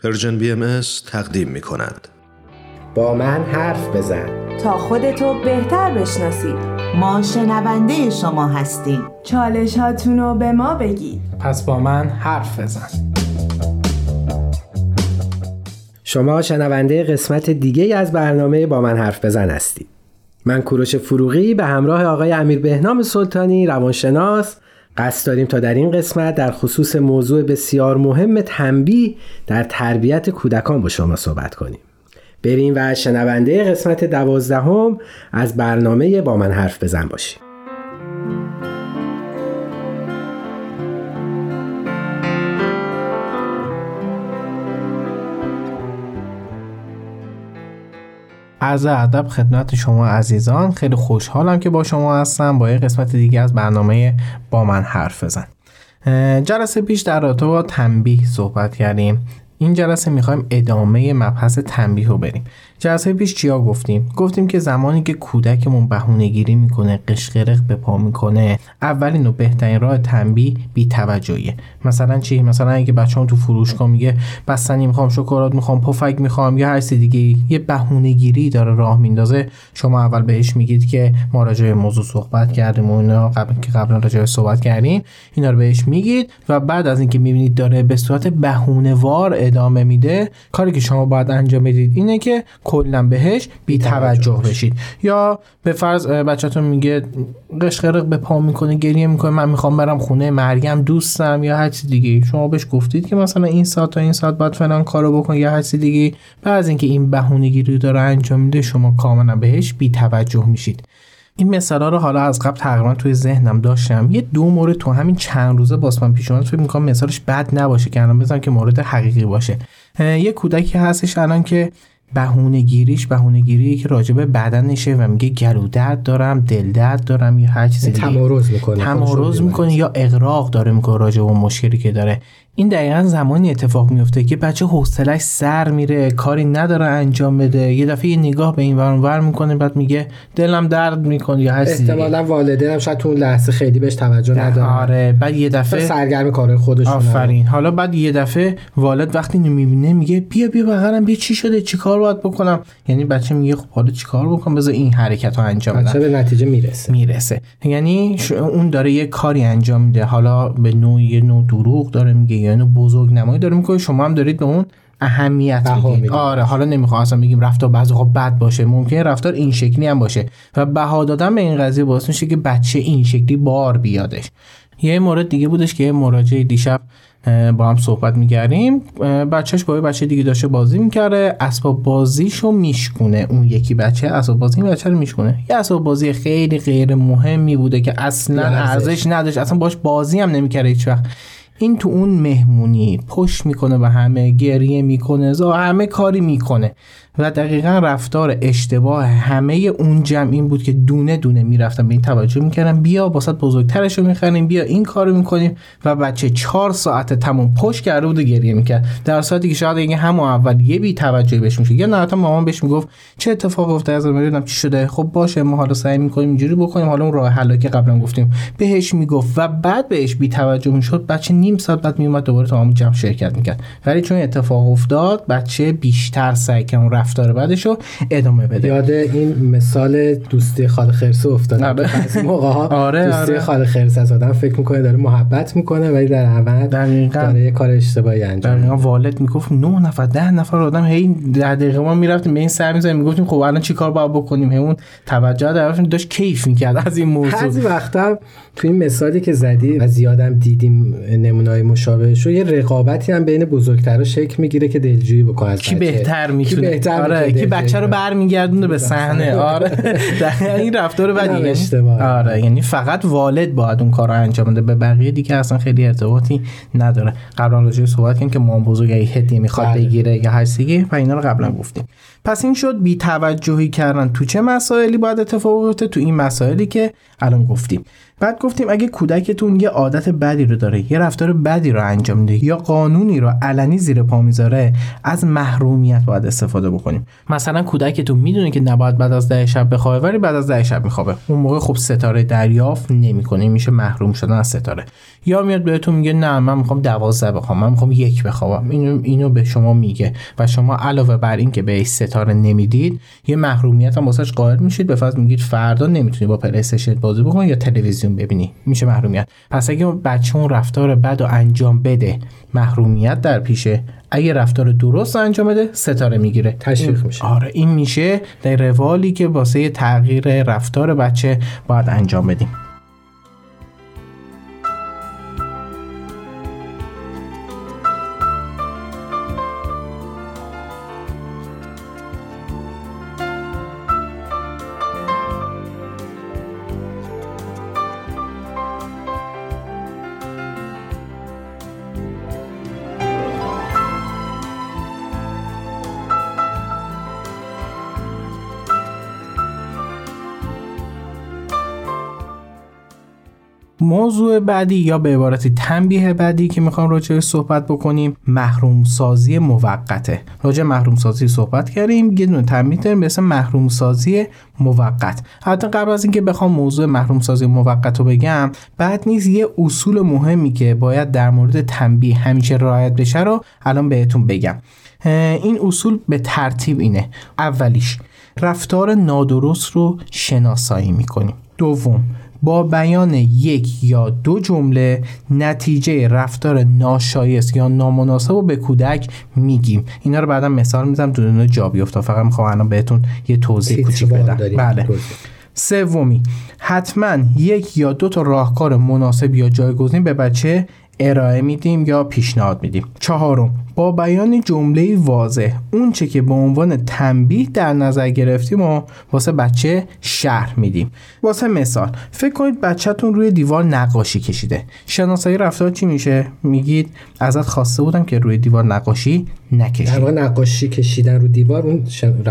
پرژن BMS تقدیم می کند. با من حرف بزن تا خودتو بهتر بشناسید. ما شنونده شما هستیم. چالش هاتونو به ما بگید. پس با من حرف بزن. شما شنونده قسمت دیگه از برنامه با من حرف بزن هستید. من کوروش فروغی به همراه آقای امیر بهنام سلطانی روانشناس قصد داریم تا در این قسمت در خصوص موضوع بسیار مهم تنبیه در تربیت کودکان با شما صحبت کنیم. بریم و شنونده قسمت 12 از برنامه با من حرف بزن باشیم. عرض ادب خدمت شما عزیزان، خیلی خوشحالم که با شما هستم با یه قسمت دیگه از برنامه با من حرف بزن. جلسه پیش در رابطه با تنبیه صحبت کردیم. این جلسه میخوایم ادامه مبحث تنبیه رو بریم. جلسه پیش چیا گفتیم که زمانی که کودکمون بهونه‌گیری میکنه، قشقرق به پا میکنه، اولین و بهترین راه تنبیه بی‌توجهیه. مثلا چی؟ مثلا اگه بچه‌م تو فروشگاه میگه بستنی میخوام، شکلات میخوام، پفک میخوام یا هر چیز دیگه، یه بهونه‌گیری داره راه میندازه، شما اول بهش میگید که ما راجع به موضوع صحبت کردیم و اینا، قبلا راجع به صحبت کردیم، اینا رو بهش میگید و بعد از اینکه میبینید داره به صورت بهونه‌وار ادامه میده، کاری که شما باید انجام بدید اینه که کلا بهش بی توجه بشید. یا به فرض بچه‌تون میگه قشقرق به پا میکنه، گریه میکنه، من میخوام برم خونه مریم دوستم یا هر چیز دیگه، شما بهش گفتید که مثلا این ساعت تا این ساعت باید فلان کارو بکن یا هر چیز دیگه، بعد از اینکه این بهونه‌گیری داره انجام میده شما کاملا بهش بی توجه میشید. این مثالا رو حالا از قبل تقریبا توی ذهنم داشتم، یه دو مورد تو همین چند روزه باز من پیش اومد، فکر می‌کنم مثالش بد نباشه که الان بزنم که مورد حقیقی باشه. یه کودکی هستش الان که بهونه‌گیری که راجع به بدنشه و میگه گلو درد دارم، دل درد دارم یا هر چیزی دیگه، تمارض میکنه یا اغراق داره میکنه راجع به مشکلی که داره. این دقیقاً زمانی اتفاق میفته که بچه حوصله‌اش سر میره، کاری نداره انجام بده، یه دفعه یه نگاه به این ور اون ور میکنه، بعد میگه دلم درد میکنه یا هر چیزی دیگه. احتمالاً والدینم شاید تو اون لحظه خیلی بهش توجه ندارن. آره، بعد یه دفعه سرگرم کارهای خودشون. آفرین. حالا بعد یه دفعه والد وقتی میبینه میگه بیا بغلم، بیا چی شده، چی کار باید بکنم؟ یعنی بچه میگه خب حالا چی کار بکنم، بذار این حرکتو انجام بدم. بچه به نتیجه میرسه. یعنی اون داره یه کاری انجام میده، حالا به نوعی نوع دروغ داره میگه یا نوع بزرگ نمایی داره میکنه، شما هم دارید به اون اهمیت میدید. آره، حالا نمیخوام اصلا بگیم رفتار بعضی وقتا بد باشه، ممکنه رفتار این شکلی هم باشه و بها دادن به این قضیه باعث میشه که بچه این شکلی بار بیادش. یه مورد دیگه بودش که مراجعه دیشب با هم صحبت می‌کردیم، بچهش با یه بچه دیگه داشته بازی می‌کرده، اسباب بازیشو میشکونه، اون یکی بچه اسباب بازی این بچه رو میشکونه. یه اسباب بازی خیلی غیر مهمی بوده که اصلا ارزش نداشت، اصلا باش بازی هم نمی‌کرد هیچ وقت. این تو اون مهمونی پشت میکنه به همه، گریه میکنه، همه کاری میکنه و دقیقاً رفتار اشتباه همه اون جمع این بود که دونه دونه میرفتن به این توجه میکردن، بیا واسط بزرگترشو میخریم، بیا این کارو میکنیم و بچه 4 ساعت تموم پشت کرده بود و گریه میکرد، در صورتی که شاید اگه همون اول یه بی توجهی بهش میشه یا نه حتی مامان بهش میگفت چه اتفاقی افتاد، از میدونم چی شده، خب باشه ما حالا سعی میکنیم اینجوری بکنیم، حالا اون راه حلی که قبلا گفتیم بهش میگفت و بعد بهش بی توجه میشد، بچه نیم ساعت بعد میومد دوباره تو همون جمع شرکت میکرد. ولی چون اتفاق افتاد بچه بیشتر سعی کرد رفتار بعدشو ادامه بده. یاد این مثال دوستی خال خرس افتادم. بعضی موقع‌ها دوستی خال خرس از آدم فکر میکنه داره محبت میکنه ولی در عمل داره یه کار اشتباهی انجام میده. والد میگفت 9 نفر 10 نفر آدم هی 10 دقیقه ما میرفتیم به این سر می‌زدیم، میگفتیم خب الان چیکار باید بکنیم، همون توجه درشون داشت کیف میکرد از این موضوع. بعضی وقتا تو این مثالی که زدی و زیادم دیدیم نمونه‌های مشابهش، یه رقابتی هم بین بزرگترا شکل میگیره که دلجویی بکنه از کی بهتر میتونه، آره کی بچه رو برمیگردونه به صحنه. آره این رفتار بدی اشتباهه. آره یعنی فقط والد باید اون کارو انجام بده، به بقیه دیگه اصلا خیلی ارتباطی نداره. قبلا راجع صحبت کردیم که مام بزرگی هدیه میخواد بگیره یا هر چیزی و اینا رو قبلا گفتیم. پس این شد بی توجهی کردن تو چه مسائلی باید اتفاق بیفته، تو این مسائلی که الان گفتیم. بعد گفتیم اگه کودکتون یه عادت بدی رو داره، یه رفتار بدی رو انجام میده یا قانونی رو علنی زیر پا میذاره، از محرومیت باید استفاده بکنیم. مثلا کودکتون میدونه که نباید بعد از 10 شب بخوابه ولی بعد از 10 شب میخوابه، اون موقع خب ستاره دریافت نمیکنه، میشه محروم شدن از ستاره. یا میاد بهتون میگه نه من میخوام 12 بخوام، من میخوام 1 بخوابم، اینو به شما میگه و شما علاوه بر این که به ستاره نمیدید، یه محرومیت هم واسش قائل میشید. به فرض میگید فردا نمیتونی با پلی استیشن بازی بکنی یا تلویزیون ببینی، میشه محرومیت. پس اگه بچه اون رفتار بد رو انجام بده، محرومیت در پیشه. اگه رفتار درست انجام بده، ستاره میگیره، تشویق میشه. آره این میشه در روالی که واسه تغییر رفتار بچه باید انجام بدیم. موضوع بعدی یا به عبارتی تنبیه بعدی که میخوام راجع بهش صحبت بکنیم، محروم سازی موقته. راجع محروم سازی صحبت کردیم، یه دونه تنبیه داریم به اسم محروم سازی موقت. حتی قبل از اینکه بخوام موضوع محروم سازی موقت رو بگم، بعد نیست یه اصول مهمی که باید در مورد تنبیه همیشه رعایت بشه رو الان بهتون بگم. این اصول به ترتیب اینه: اولیش، رفتار نادرست رو شناسایی میکنیم. دوم، با بیان 1 یا 2 جمله نتیجه رفتار ناشایست یا نامناسب رو به کودک میگیم. اینا رو بعدا مثال میزنم دونه جا بیفته، فقط میخوام الان بهتون یه توضیح کوچیک بدم. بله. سومی، حتما 1 یا 2 تا راهکار مناسب یا جایگزین به بچه ارائه میدیم یا پیشنهاد میدیم. چهارم، با بیان جمله واضح اون چه که به عنوان تنبیه در نظر گرفتیم و واسه بچه شرح میدیم. واسه مثال، فکر کنید بچه‌تون روی دیوار نقاشی کشیده. شناسایی رفتار چی میشه؟ میگید ازت خواسته بودم که روی دیوار نقاشی نکشی. در واقع نقاشی کشیدن رو دیوار اون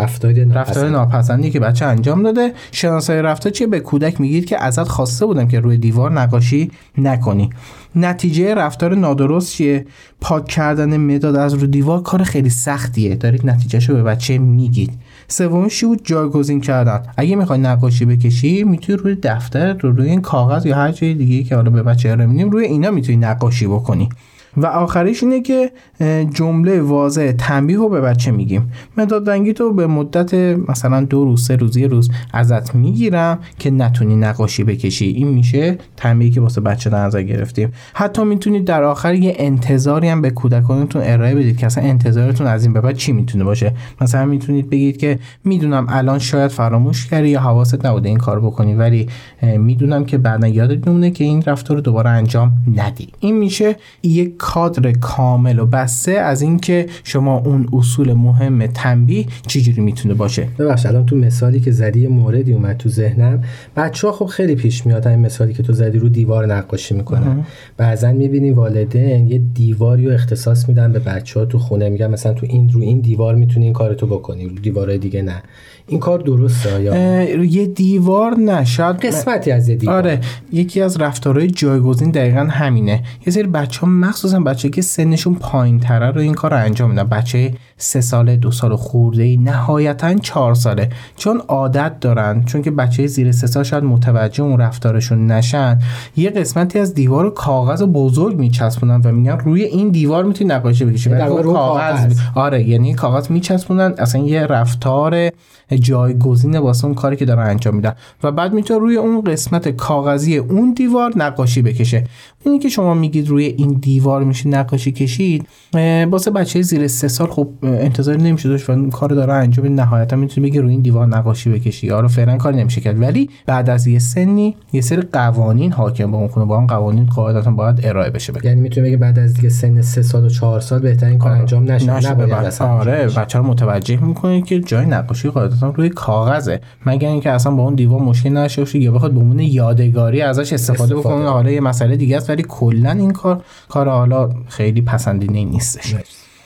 رفتار ناپسندی که بچه انجام داده. شناسایی رفتار چیه؟ به کودک میگید که ازت خواسته بودم که روی دیوار نقاشی نکنی. نتیجه رفتار نادرست چیه؟ پاک کردن مداد از رو دیوار کار خیلی سختیه، دارید نتیجهشو به بچه میگید. سومیش بود جایگزین کردن. اگه میخوای نقاشی بکشی، میتونی روی دفتر، روی این کاغذ یا هر جای دیگه که حالا به بچه ارائه میدیم، روی اینا میتونی نقاشی بکنی. و آخریش اینه که جمله واضح تنبیه رو به بچه میگیم. مداد رنگی تو به مدت مثلا 2 روز 3 روز 1 روز ازت میگیرم که نتونی نقاشی بکشی. این میشه تنبیهی که واسه بچه در نظر گرفتیم. حتی میتونید در آخر یه انتظاری هم به کودکانتون ارائه بدید که اصلا انتظارتون از این به بعد چی میتونه باشه. مثلا میتونید بگید که میدونم الان شاید فراموش کردی یا حواست نبوده این کار بکنی، ولی میدونم که بعدا یادت میمونه که این رفتار رو دوباره انجام ندی. این میشه یک کادر کامل و بسته از این که شما اون اصول مهم تنبیه چجوری میتونه باشه. ببخشید الان تو مثالی که زدی موردی اومد تو ذهنم. بچه‌ها خب خیلی پیش میاد این مثالی که تو زدی رو دیوار نقاشی میکنن. بعضن میبینیم والدین یه دیواری رو اختصاص میدن به بچه‌ها تو خونه، میگن مثلا تو این دیوار میتونی این کارتو بکنی، رو دیوارهای دیگه نه. این کار درسته یا یه دیوار نه، شاید قسمتی از یه دیوار. آره، یکی از رفتارهای جایگزین دقیقاً همینه. یه سری بچه‌ها مخصوصا بچه‌ای که سنشون پایین‌تره رو این کارو انجام میدن. بچه 3 ساله، 2 سال خورده‌ای، نهایتاً 4 ساله، چون عادت دارن، چون که بچه زیر 3 سال شاید متوجه اون رفتارشون نشن، یه قسمتی از دیوار کاغذ بزرگ میچسبونن و میگن روی این دیوار میتونی نقاشی بکشی. کاغذ. آره، یعنی کاغذ میچسبونن، اصلا یه رفتار جایگزین واسه اون کاری که دارن انجام میدن و بعد میتونه روی اون قسمت کاغذی اون دیوار نقاشی بکشه. اینی که شما میگید روی این دیوار میشه نقاشی کشید، واسه بچه زیر 3 سال خب انتظاری نمیشه داشت و اون کارو داره انجام میده. نهایتا میتونی بگی روی این دیوار نقاشی بکشی. آره فعلا کاری نمیشه کرد، ولی بعد از یه سنی یه سری قوانین حاکم به اون کنه، با اون قوانین قاعدتا باید ارائه بشه. یعنی میتونه بگه بعد از دیگه سن 3 سال و 4 سال بهترین کار انجام نشه. آره، بچه‌ها متوجه میکنه که جای نقاشی قاعدتا روی کاغذه، مگر اینکه اصلا با اون دیوار مشکل نشه باشه یا بخواد به عنوان یادگاری ازش استفاده بکنه. حالا یه مسئله دیگه است، ولی کلا این کار حالا خیلی پسندیده نیستش.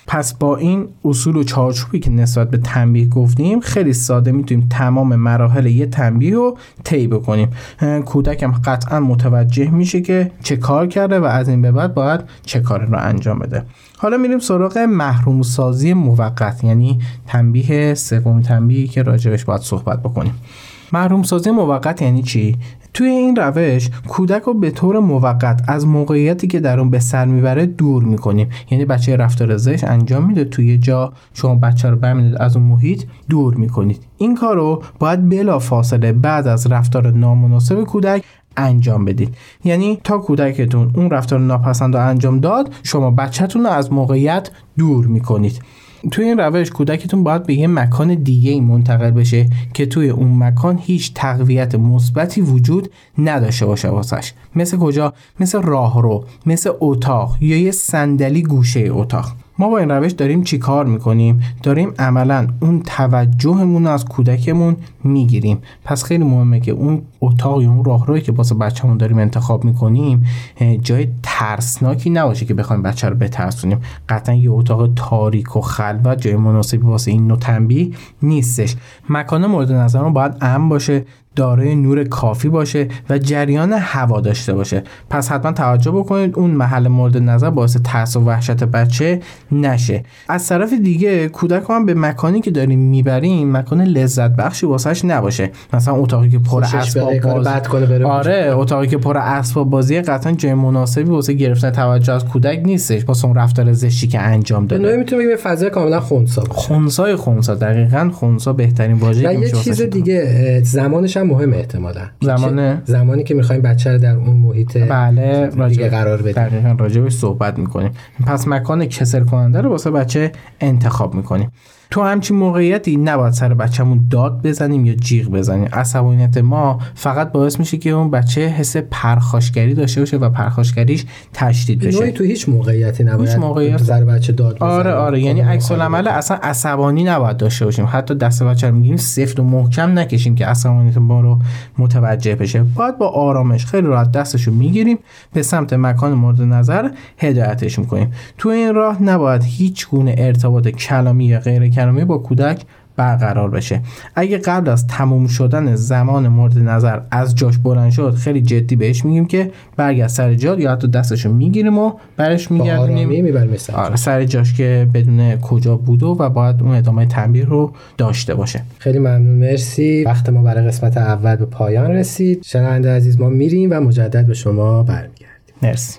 پس با این اصول و چارچوبی که نسبت به تنبیه گفتیم خیلی ساده میتونیم تمام مراحل یه تنبیه رو طی بکنیم. کودکم قطعا متوجه میشه که چه کار کرده و از این به بعد باید چه کاری رو انجام بده. حالا میریم سراغ محروم سازی موقت، یعنی تنبیه سوم تنبیهی که راجبش باید صحبت بکنیم. محروم سازی موقت یعنی چی؟ توی این روش کودک رو به طور موقت از موقعیتی که در اون به سر میبره دور میکنیم. یعنی بچه رفتار زشت انجام میده توی جا، شما بچه رو برمی‌دارید از اون محیط دور میکنید. این کار رو باید بلا فاصله بعد از رفتار نامناسب کودک انجام بدید. یعنی تا کودکتون اون رفتار ناپسند رو انجام داد، شما بچه‌تون رو از موقعیت دور میکنید. توی این روش کودکتون باید به یه مکان دیگه منتقل بشه که توی اون مکان هیچ تقویت مثبتی وجود نداشته باشه واسش. مثل کجا؟ مثل راهرو، مثل اتاق یا یه صندلی گوشه اتاق. ما با این روش داریم چی کار میکنیم؟ داریم عملاً اون توجهمون از کودکمون میگیریم. پس خیلی مهمه که اون اتاق یا اون راهرویی که واسه بچه‌مون داریم انتخاب میکنیم جای ترسناکی نباشه که بخوایم بچه رو بترسونیم. قطعاً یه اتاق تاریک و خلوت جای مناسبی واسه این نوع تنبیه نیستش. مکان مورد نظرمون باید امن باشه، دارای نور کافی باشه و جریان هوا داشته باشه. پس حتما توجه بکنید اون محل مورد نظر باعث ترس و وحشت بچه نشه. از طرف دیگه کودک هم به مکانی که داریم میبریم مکان لذت بخشی واسش نباشه. مثلا اتاقی که پر اسباب بازی، آره اتاقی که پر اسباب بازی قطعا جای مناسبی واسه گرفتن توجه از کودک نیستش واسه اون رفتار زشتی که انجام داده. نه میتونم بگم فضا کاملا خنثی. خنثی دقیقاً خنثی بهترین واژه‌ای که میشه. یه چیز دیگه زمانش مهمه احتمالاً. زمانی که می‌خوایم بچه رو در اون محیط دیگه قرار بدیم. دقیقاً راجعش صحبت می‌کنیم. پس مکان کسل کننده رو واسه بچه انتخاب می‌کنیم. تو همچین موقعیتی نباید سر بچه‌مون داد بزنیم یا جیغ بزنیم. عصبانیت ما فقط باعث میشه که اون بچه حس پرخاشگری داشته باشه و پرخاشگریش تشدید بشه. تو هیچ موقعیتی نباید سر بچه داد بزنیم. آره یعنی عکس العمل اصلا عصبانی نباید داشته باشیم. حتی دست بچه رو میگیریم سفت و محکم نکشیم که عصبانیت ما رو متوجه بشه. باید با آرامش خیلی راحت دستشو میگیریم به سمت مکان مورد نظر هدایتش میکنیم. تو این راه نباید هیچ گونه ارتباط کلامی یا غیر کلامی با کودک برقرار بشه. اگه قبل از تموم شدن زمان مورد نظر از جاش بلند شد خیلی جدی بهش میگیم که برگرد سر جا، یا حتی دستشو میگیریم و برش میگردونیم سر جاش که بدون کجا بوده و باید اون ادامه تنبیه رو داشته باشه. خیلی ممنون، مرسی. وقت ما برای قسمت اول به پایان رسید. شنونده عزیز ما میریم و مجدد به شما برمیگردیم. مرسی.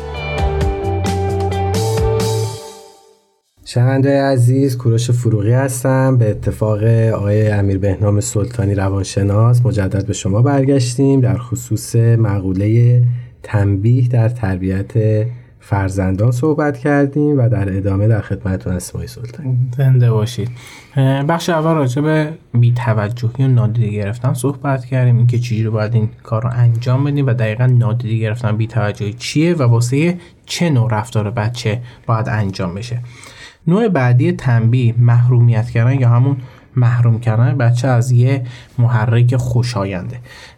شنونده عزیز، کوروش فروغی هستم. به اتفاق آقای امیر بهنام سلطانی روانشناس مجدد به شما برگشتیم. در خصوص مقوله تنبیه در تربیت فرزندان صحبت کردیم و در ادامه در خدمتتون هستیم. سلطانی زنده باشید. بخش اول راجع به بی‌توجهی و نادیده گرفتن صحبت کردیم، اینکه چجوری باید این کار رو انجام بدیم و دقیقاً نادیده گرفتن بی‌توجهی چیه و واسه چه نوع رفتار بچه باید انجام بشه. نوع بعدی تنبیه محرومیت کردن یا همون محروم کردن بچه از یه محرک خوشاینده.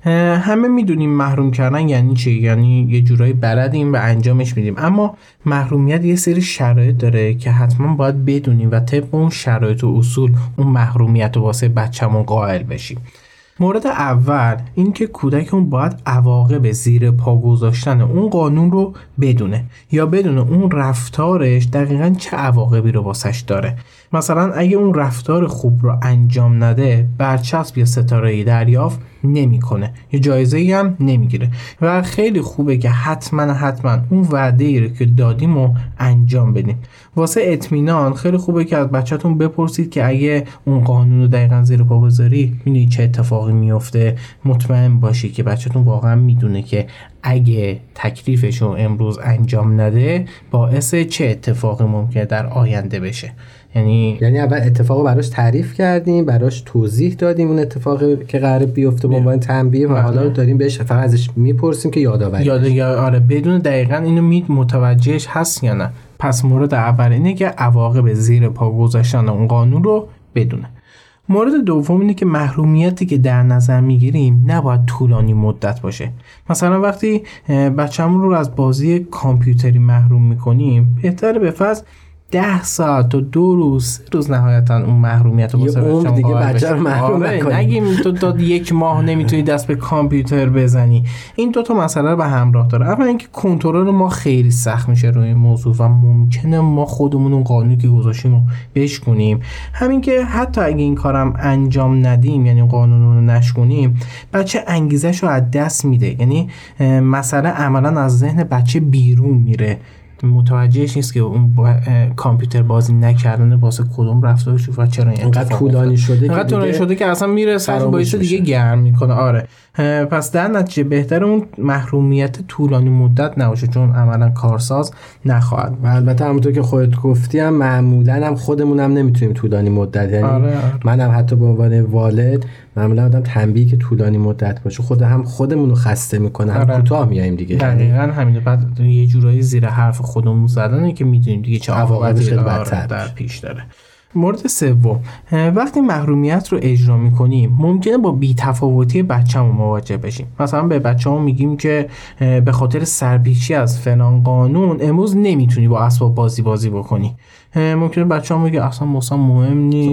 همه میدونیم محروم کردن یعنی چی، یعنی یه جورایی بلدیم و انجامش میدیم، اما محرومیت یه سری شرایط داره که حتما باید بدونیم و طبق اون شرایط و اصول اون محرومیت رو واسه بچه‌مون قائل بشیم. مورد اول این که کودکمون باید عواقب زیر پا گذاشتن اون قانون رو بدونه یا بدونه اون رفتارش دقیقاً چه عواقبی رو واسش داره. مثلا اگه اون رفتار خوب رو انجام نده برچسب یا ستاره‌ای دریافت نمیکنه یا جایزه‌ای هم نمیگیره و خیلی خوبه که حتما اون وعده‌ای رو که دادیم رو انجام بدیم. واسه اطمینان خیلی خوبه که از بچه‌تون بپرسید که اگه اون قانون رو دقیقاً زیر پا بذاری می‌بینی چه اتفاقی میفته. مطمئن باشی که بچه‌تون واقعا میدونه که اگه تکلیفش رو امروز انجام نده باعث چه اتفاقی ممکنه در آینده بشه. یعنی اول اتفاقو براش تعریف کردیم، براش توضیح دادیم اون اتفاقی که قراره بیفته به عنوان تنبیه و حالا داریم بهش فقط ازش میپرسیم که یادآوری آره بدون دقیقاً اینو متوجهش هست یا نه. پس مورد اول اینه که عواقب زیر پا گذاشتن اون قانون رو بدونه. مورد دوم اینه که محرومیتی که در نظر میگیریم نباید طولانی مدت باشه. مثلا وقتی بچه‌مون رو از بازی کامپیوتری محروم میکنیم بهتره به فرض 10 ساعت و 2 روز نهایتا اون محرومیت رو واسه عمر دیگه بچه رو محروم نکنی. نگیم تو 1 ماه نمیتونی دست به کامپیوتر بزنی. این 2 تا مسئله رو به همراه داره. اما اینکه کنترل ما خیلی سخت میشه روی این موضوع و ممکنه ما خودمون اون قانونی که گذاشتیم رو بشکنیم. همین که حتی اگه این کارم انجام ندیم، یعنی قانون رو نشکنیم، بچه انگیزش رو از دست میده. یعنی مسئله عملا از ذهن بچه بیرون میره، متوجهش نیست که اون کامپیوتر بازی نکردن واسه کدوم رفتارش و چرا اینقدر طولانی شده که اصلا میره سر باعث دیگه گرم میکنه. آره، پس در نتیجه بهتره اون محرومیت طولانی مدت نباشه، چون عملا کارساز نخواهد. و البته همونطور که خودت گفتی هم معمولا هم خودمونم نمیتونیم طولانی مدت، یعنی آره. منم حتی به عنوان والد معمولا آدم تنبیه که طولانی مدت باشه خودمون رو خسته میکنه، هم کوتاه میایم دیگه. دقیقاً همین. بعد یه جورایی زیر حرف خودمون زدنه که میدونیم دیگه چه عواقبی در پیش داره. مورد سوم، وقتی محرومیت رو اجرا میکنیم ممکنه با بی‌تفاوتی بچه‌مون مواجه بشیم. مثلا به بچه‌مون میگیم که به خاطر سرپیچی از فلان قانون امروز نمیتونی با اسباب بازی بکنی. ممکنه بچه‌مون میگه اصلا مهم نیست،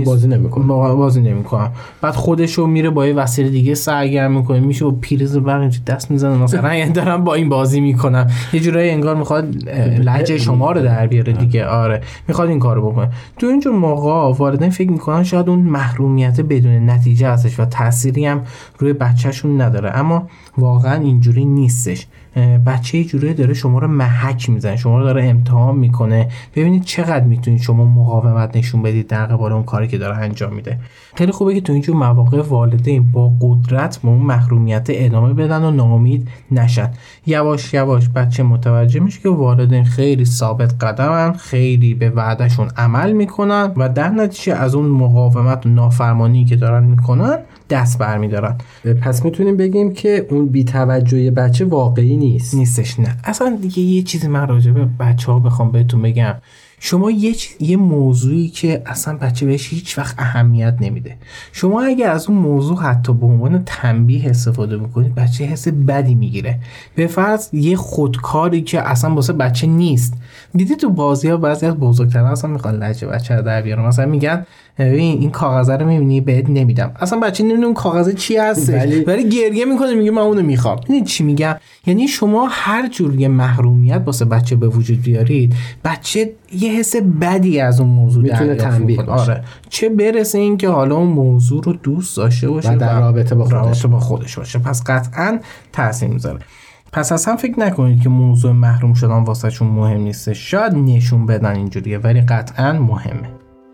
بازی نمیکنم. بعد خودشو میره با یه وسیله دیگه سرگرم میکنه، میشه با پریز برق اینجوری دست میزنه، مثلا یعنی دارم با این بازی میکنم. یه جورایی انگار میخواد لهجه شما رو در بیاره دیگه. آره، میخواد این کارو بکنه. تو اینجور موقع والدین فکر میکنن شاید اون محرومیت بدون نتیجه ازش و تأثیری هم روی بچه‌شون نداره، اما واقعا اینجوری نیستش. بچه یه جوری داره شما رو محک میزنه، شما رو داره امتحان میکنه، ببینید چقدر میتونید شما مقاومت نشون بدید در قبال اون کاری که داره انجام میده. خیلی خوبه که تو اینجور مواقع والدین با قدرت به اون محرومیت ادامه بدن و ناامید نشن. یواش یواش بچه متوجه میشه که والدین خیلی ثابت قدمن، خیلی به وعدهشون عمل میکنن و در نتیجه از اون مقاومت و نافرمانی که دارن میکنن دست برمیدارن. پس میتونیم بگیم که اون بی‌توجهی بچه واقعی نیستش. نه اصلا دیگه. یه چیزی من راجع به بچه‌ها بخوام بهتون بگم، شما یه موضوعی که اصلا بچه بهش هیچ وقت اهمیت نمیده، شما اگه از اون موضوع حتی به عنوان تنبیه استفاده بکنید، بچه حس بدی میگیره. به فرض یه خودکاری که اصلا واسه بچه نیست. دیدی تو بازی‌ها بعضی از بزرگترها اصلا میخوان لهجه بچه رو در بیارن، مثلا میگن ببین این کاغذ رو میبینی بهت نمیدم. اصلا بچه نمیدونه اون کاغذ چی هستش، ولی گریه میکنه میگه من اونو میخوام. ببین چی میگم؟ یعنی شما هر جور یه محرومیت واسه بچه به وجود بیارید، بچه یه حس بدی از اون موضوع میتونه تنبیه باشه. آره، چه برسه این که حالا اون موضوع رو دوست داشته باشه و در رابطه با خودش باشه. پس قطعاً تاثیر میذاره. پس اصلا فکر نکنید که موضوع محروم شدن واسه چون مهم نیست. شاید نشون بدن اینجوریه، ولی قطعاً مهمه.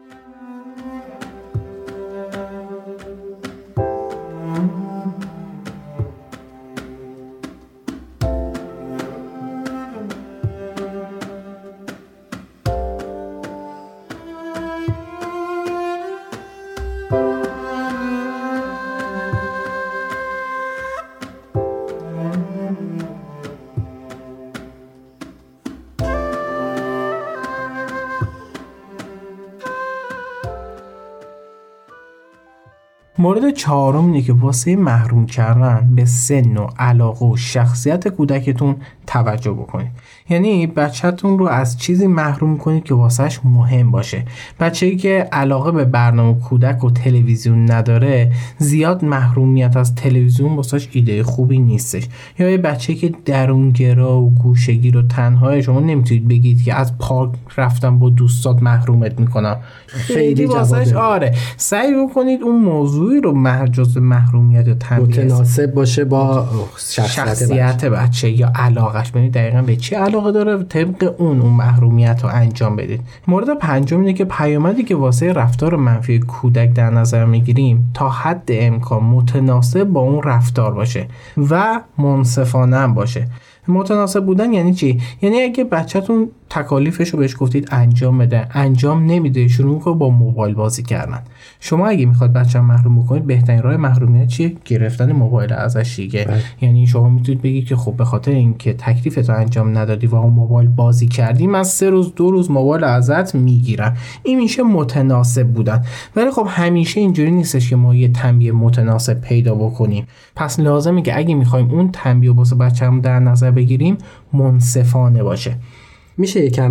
مورد چهارم اینه که واسه محروم کردن به سن و علاقه و شخصیت کودکتون توجه بکنید. یعنی بچه‌تون رو از چیزی محروم کنید که واسهش مهم باشه. بچه‌ای که علاقه به برنامه کودک و تلویزیون نداره، زیاد محرومیت از تلویزیون واسهش ایده خوبی نیستش. یا یه بچه‌ای که درونگرا و گوشه‌گیر و تنهایی، شما نمیتونید بگید که از پارک رفتن با دوستات محرومت میکنم. خیلی واسهش آره، سعی بکنید اون موضوعی رو جزء محرومیت یا تنبیه متناسب باشه با شخصیت بچه یا علاقش. ببینید دقیقاً به چی علاقه داره، طبق اون محرومیت رو انجام بدید. مورد پنجم اینه که پیامدی که واسه رفتار منفی کودک در نظر میگیریم تا حد امکان متناسب با اون رفتار باشه و منصفانه هم باشه. متناسب بودن یعنی چی؟ یعنی اگه بچه‌تون تکالیفشو بهش گفتید انجام بده، انجام نمیده، شروع کنه با موبایل بازی کردن. شما اگه میخواد بچه محروم بکنید، بهترین راه محرومیت چیه؟ گرفتن موبایل ازش دیگه. یعنی شما میتونید بگید که خب به خاطر اینکه تکلیفتو انجام ندادی و اون موبایل بازی کردی، من 3 روز 2 روز موبایل ازت میگیرم. این میشه متناسب بودن. ولی خب همیشه اینجوری نیستش که ما یه تنبیه متناسب پیدا بکنیم. پس لازمه که اگه میخوایم اون تنبیه واسه بچه‌مون در نظر بگیریم، منصفانه باشه. میشه یکم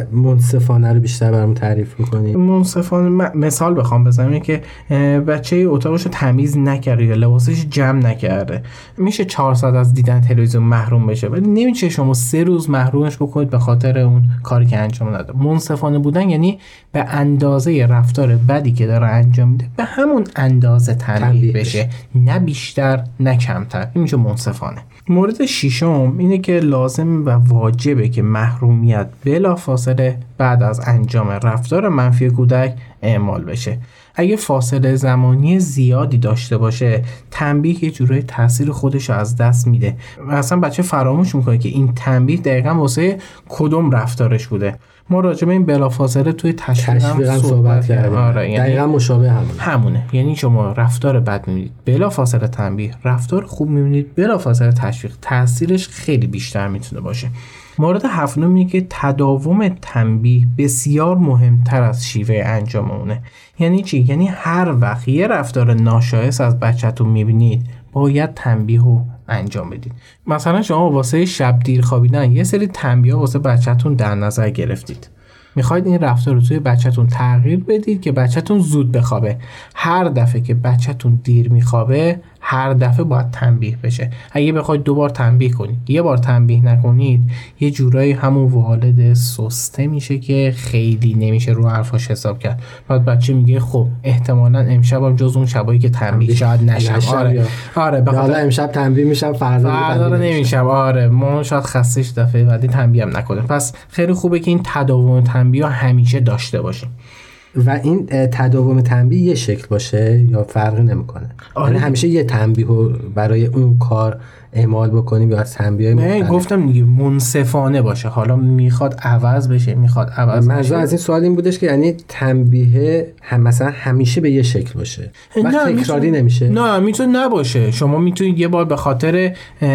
منصفانه رو بیشتر برام تعریف کنید؟ منصفانه مثال بخوام بزنم که بچه اتاقش رو تمیز نکرده یا لباسش جمع نکرده، میشه 4 ساعت از دیدن تلویزیون محروم بشه، ولی نمیشه شما 3 روز محرومش بکنید به خاطر اون کاری که انجام نده. منصفانه بودن یعنی به اندازه رفتار بدی که داره انجام میده به همون اندازه تنبیه بشه، نه بیشتر نه کمتر. این میشه منصفانه. مورد ششم اینه که لازم و واجبه که محرومیت بلافاصله بعد از انجام رفتار منفی کودک اعمال بشه. اگه فاصله زمانی زیادی داشته باشه، تنبیه یه جورایی تاثیر خودش رو از دست میده و اصلا بچه فراموش میکنه که این تنبیه دقیقاً واسه کدوم رفتارش بوده. ما راجع به این بلافاصله توی تشویق هم صحبت کردیم. آره، دقیقاً مشابه همونه. یعنی شما رفتار بد میبینید بلافاصله تنبیه، رفتار خوب میبینید بلافاصله تشویق. تاثیرش خیلی بیشتر میتونه باشه. مورد هفتم اینه که تداوم تنبیه بسیار مهمتر از شیوه انجام اونه. یعنی چی؟ یعنی هر وقت یه رفتار ناشایست از بچه‌تون میبینید باید تنبیه رو انجام بدید. مثلا شما واسه شب دیر خوابیدن یه سری تنبیه واسه بچه‌تون در نظر گرفتید. میخواید این رفتار رو توی بچه‌تون تغییر بدید که بچه‌تون زود بخوابه. هر دفعه که بچه‌تون دیر میخوابه هر دفعه باید تنبیه بشه. اگه بخواید 2 بار تنبیه کنید، یه بار تنبیه نکنید، یه جورایی همون والد سسته میشه که خیلی نمیشه رو حرفاش حساب کرد. بعد بچه میگه خب احتمالاً امشبم جز اون شبایی که تنبیه شاید نشم. آره حالا امشب تنبیه میشم فردا نمیشم. آره ما شاید خستش دفعه بعدی تنبیه هم نکنه. پس خیلی خوبه که این تداوم تنبیه همیشه داشته باشیم. و این تداوم تنبیه یه شکل باشه یا فرقی نمیکنه؟ آره. یعنی همیشه یه تنبیه برای اون کار اعمال بکنیم یا از تنبیه‌های مختلف؟ گفتم دیگه منصفانه باشه. حالا میخواد عوض بشه منظور از این سوال این بودش که یعنی تنبیه هم مثلا همیشه به یه شکل باشه، تکراری نمیشه؟ نه میتونه نباشه. شما میتونید یه بار به خاطر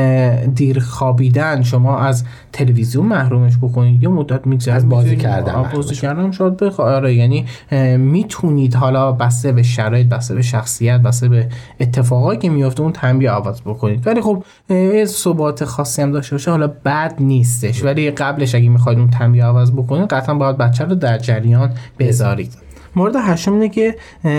دیر خوابیدن شما از تلویزیون محرومش بکنید، یه مدت میگذره از بازی کردن شاید آره. یعنی میتونید حالا بسته به شرایط، بسته به شخصیت، بسته به اتفاقایی که میفته اون تنبیه عوض بکنید. ولی خب ثبات خاصی هم داشته باشه حالا بد نیستش، ولی قبلش اگه میخواید اون تنبیه عوض بکنید قطعا باید بچه رو در جریان بذارید. مورد هشتم اینه که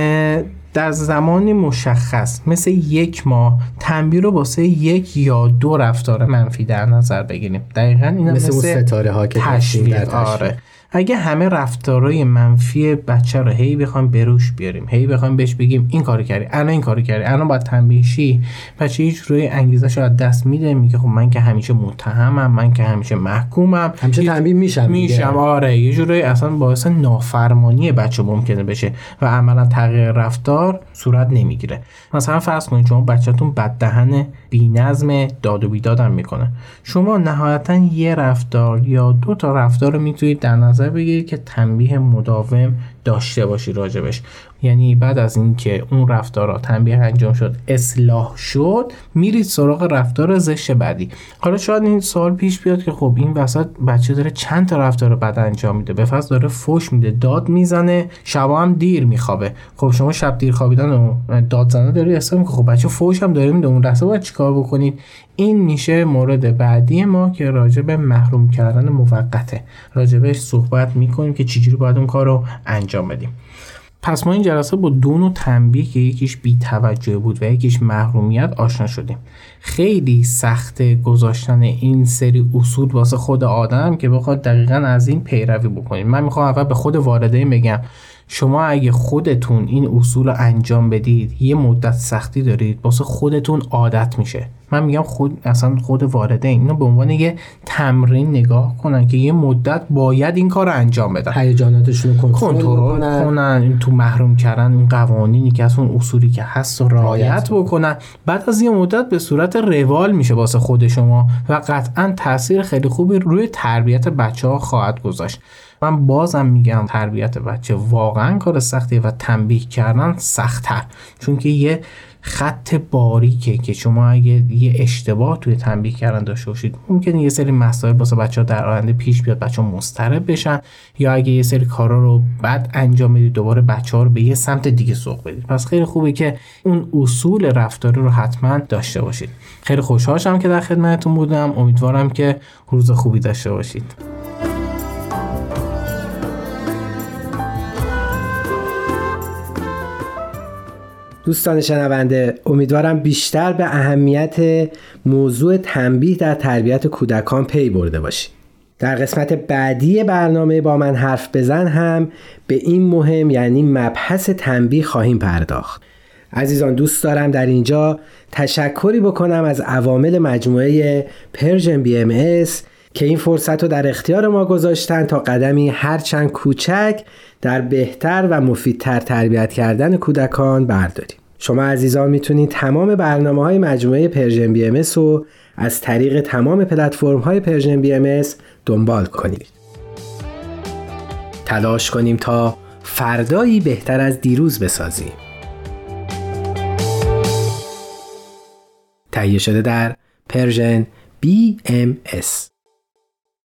در زمانی مشخص مثل 1 ماه تنبیه رو واسه 1 یا 2 رفتار منفی در نظر بگیریم. دقیقاً اینا مثل ستاره ها که تشویق. آره اگه همه رفتارهای منفی بچه رو هی بخوایم بروش بیاریم، هی بخوایم بهش بگیم این کارو کردی، الان این کارو کردی، الان باید تنبیه شی، بچه هیچ روی انگیزه‌شو از دست میده، میگه خب من که همیشه متهمم، من که همیشه محکومم، همیشه تنبیه میشم. آره یه جوری اصلا باعث نافرمانی بچه ممکنه بشه و عملا تغییر رفتار صورت نمیگیره. مثلا فرض کنید شما بچه‌تون بددهن، بی‌نظم، داد و بیداد هم میکنه. شما نهایتا یه رفتار یا 2 تا رفتار رو میتونید در نظر بگیرید که تنبیه مداوم داشته باشی راجبش. یعنی بعد از اینکه اون رفتارها تنبیه انجام شد، اصلاح شد، میرید سراغ رفتار زشت بعدی. حالا شاید این سوال پیش بیاد که خب این وسط بچه داره چند تا رفتار بد انجام میده، به فرض داره فحش میده، داد میزنه، شبا هم دیر میخوابه. خب شما شب دیر خوابیدن و داد زدن داری حساب میکنی خب بچه فحش هم داره میده، اون لحظه باید چیکار بکنید؟ این میشه مورد بعدی ما که راجع به محروم کردن موقته، راجع بهش صحبت میکنیم که چجوری باید اون کار رو انجام بدیم. پس ما این جلسه با 2 نوع تنبیه که یکیش بی‌توجهی بود و یکیش محرومیت آشنا شدیم. خیلی سخته گذاشتن این سری اصول واسه خود آدم که بخواد دقیقاً از این پیروی بکنید. من میخوام اول به خود والدین بگم شما اگه خودتون این اصول رو انجام بدید یه مدت سختی دارید، واسه خودتون عادت میشه. من میگم خود والدین اینو به عنوان یه تمرین نگاه کنن که یه مدت باید این کار رو انجام بدن، هیجاناتشون رو کنترل کنن، تو محروم کردن اون قوانینی که از اون اصولی که هست رو رعایت بکنن. بعد از یه مدت به صورت روال میشه واسه خود شما و قطعا تاثیر خیلی خوبی روی تربیت بچه‌ها خواهد گذاشت. من بازم میگم تربیت بچه واقعا کار سختیه و تنبیه کردن سخت‌تر، چون که یه خط باریکه که شما اگه یه اشتباه توی تنبیه کردن داشته باشید ممکنه یه سری مسائل واسه بچه‌ها در آینده پیش بیاد، بچه‌ها مضطرب بشن، یا اگه یه سری کارا رو بد انجام بدید دوباره بچه‌ها رو به یه سمت دیگه سوق بدید. پس خیلی خوبه که اون اصول رفتاری رو حتما داشته باشید. خیلی خوشحالم که در خدمتتون بودم. امیدوارم که روز خوبی داشته باشید. دوستان شنونده، امیدوارم بیشتر به اهمیت موضوع تنبیه در تربیت کودکان پی برده باشید. در قسمت بعدی برنامه با من حرف بزن هم به این مهم یعنی مبحث تنبیه خواهیم پرداخت. عزیزان، دوست دارم در اینجا تشکری بکنم از عوامل مجموعه پرژن BMS که این فرصت رو در اختیار ما گذاشتن تا قدمی هرچند کوچک در بهتر و مفیدتر تربیت کردن کودکان برداریم. شما عزیزان میتونید تمام برنامه‌های مجموعه پرژن BMS رو از طریق تمام پلتفرم‌های پرژن BMS دنبال کنید. تلاش کنیم تا فردایی بهتر از دیروز بسازیم. تهیه شده در پرژن BMS.